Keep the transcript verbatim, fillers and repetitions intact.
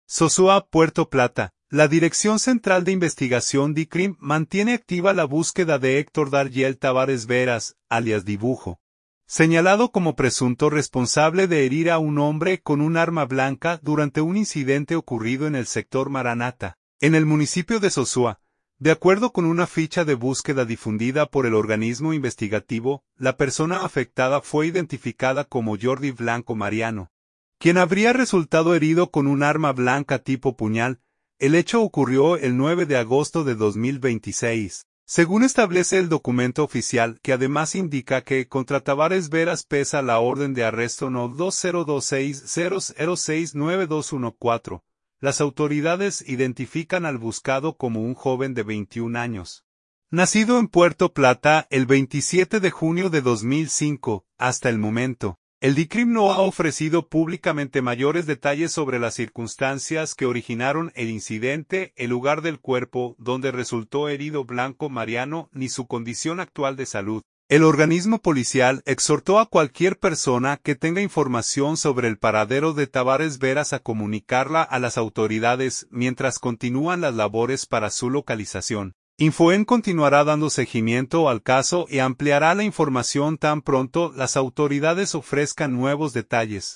Sosúa, Puerto Plata. La Dirección Central de Investigación D I C R I M mantiene activa la búsqueda de Héctor Dargiel Tavares Veras, alias Dibujo, señalado como presunto responsable de herir a un hombre con un arma blanca durante un incidente ocurrido en el sector Maranata, en el municipio de Sosúa. De acuerdo con una ficha de búsqueda difundida por el organismo investigativo, la persona afectada fue identificada como Jordi Blanco Mariano, quien habría resultado herido con un arma blanca tipo puñal. El hecho ocurrió el nueve de agosto de dos mil veintiséis. Según establece el documento oficial, que además indica que contra Tavares Veras pesa la orden de arresto no dos cero dos seis cero cero seis nueve dos uno cuatro. Las autoridades identifican al buscado como un joven de veintiún años. Nacido en Puerto Plata el veintisiete de junio de dos mil cinco, hasta el momento, el D I C R I M no ha ofrecido públicamente mayores detalles sobre las circunstancias que originaron el incidente, el lugar del cuerpo donde resultó herido Blanco Mariano ni su condición actual de salud. El organismo policial exhortó a cualquier persona que tenga información sobre el paradero de Tavares Veras a comunicarla a las autoridades mientras continúan las labores para su localización. Infoen continuará dando seguimiento al caso y ampliará la información tan pronto las autoridades ofrezcan nuevos detalles.